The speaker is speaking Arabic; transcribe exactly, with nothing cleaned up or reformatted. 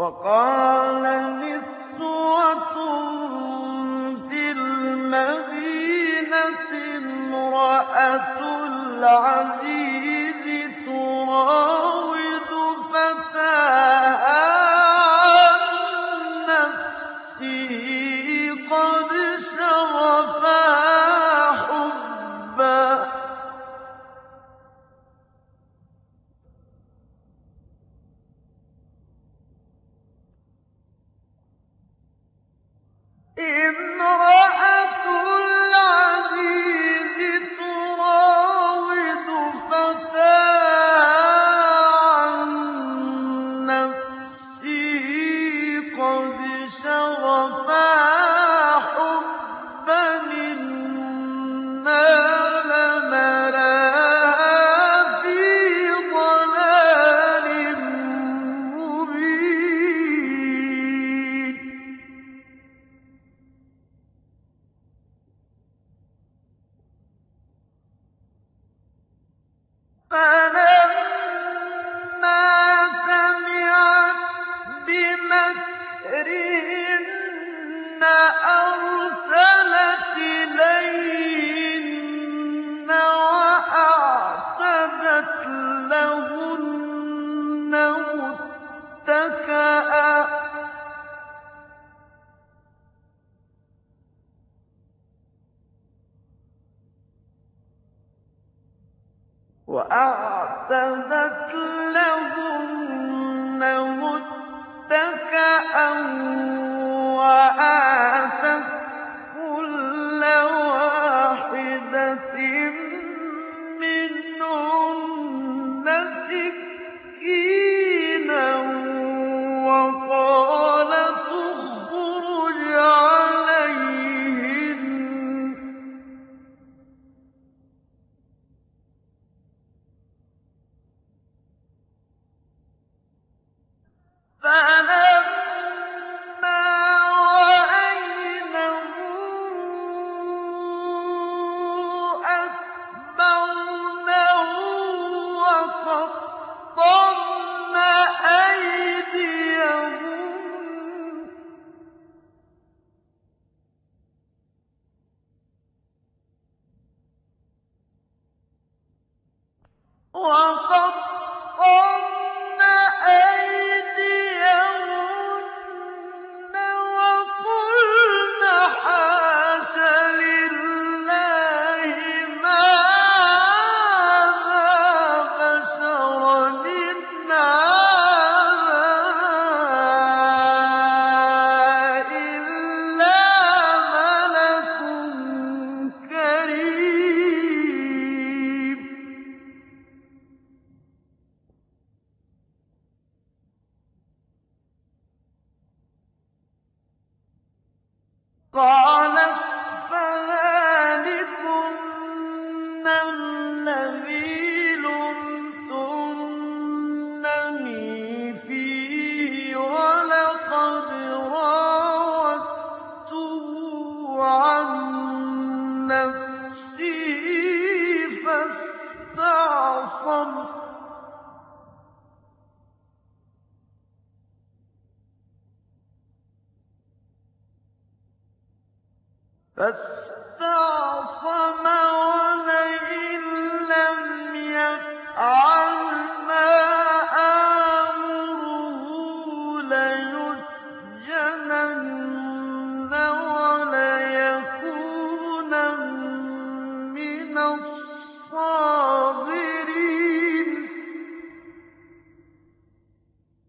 وَقَالَ نِسْوَةٌ فِي الْمَدِينَةِ امْرَأَتُ الْعَزِيزِ تُرَاوِدُ فَتَاهَا عَن نَّفْسِهِ قَدْ شَغَفَهَا حُبًّا امرأة العزيز تراود فتاها عن نفسه قد شغفها حبا إنا لنراها في ضلال مبين فَلَمَّا سَمِعَتْ بِمَكْرِهِنَّ أَرْسَلَتْ إِلَيْهِنَّ وَأَعْتَدَتْ لَهُنَّ مُتَّكَأً وَأَعْتَدَتْ لَهُنَّ مُتَّكَأً وَآتَتْ كُلَّ واحدة مِنْهُنَّ سِكِّينًا وَقَالَتِ اخْرُجْ عَلَيْهِنَّ فَلَمَّا رَأَيْنَهُ أَكْبَرْنَهُ وَقَطَّعْنَ أَيْدِيَهُنَّ وَقَطَّعْنَ أَيْدِيَهُنَّ وَقُلْنَ حَاشَ لِلَّهِ مَا هَٰذَا بَشَرًا إِنْ هَٰذَا إِلَّا مَلَكٌ كَرِيمٌ قَالَتْ فَذَٰلِكُنَّ الَّذِي لُمْتُنَّنِي فِيهِ وَلَقَدْ رَاوَدتُّهُ عَن نَّفْسِهِ فَاسْتَعْصَمَ فَاسْتَعْصَمَ وَلَئِن لَّمْ يَفْعَلْ مَا آمُرُهُ لَيُسْجَنَنَّ